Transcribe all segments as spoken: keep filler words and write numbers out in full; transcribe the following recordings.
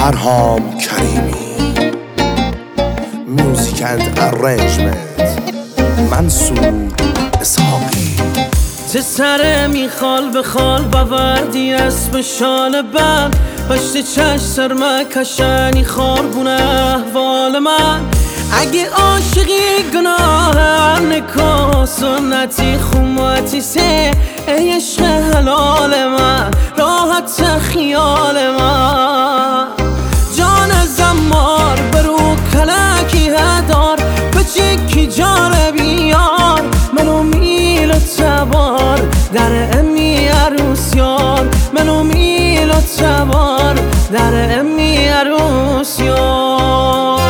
پرهام کریمی. میوزیک اند ارنجمنت منصور اسحاقی. چه سره میخال به خال باوردی اسم شال بند پشت چش سرمه کشنی خاربونه احوال من. اگه عاشقی گناه نکن سنتی خومتی سه ای عشق حلال من راحت خیال من. جان زمار برو کلکی هدار بچه کی جان بیار منو میل و تبار در امی عروس یار منو میل و تبار در امی عروس یار.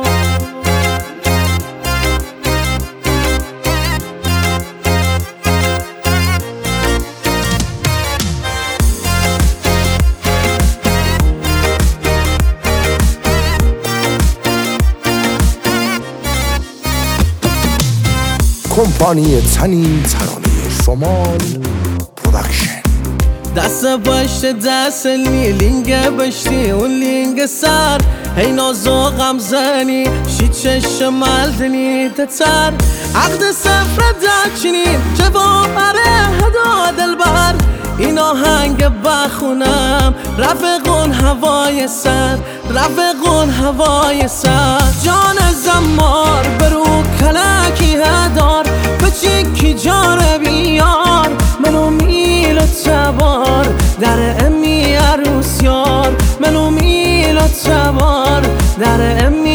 کمپانی تنین ترانه شمال پرودکشن. دست پشت دست لینگ بشتی اون لینگ سر هی نازو غم زنی شی چشم ملدنی تتر عقد سفر دچنین جوابره هدا دلبر این آهنگ بخونم رفقون هوای سر رفقون هوای سر. جان زمار برو کلکی هدار بچه کی جان بیار منو میل و تبار در امی عروس یار منو میل و تبار در امی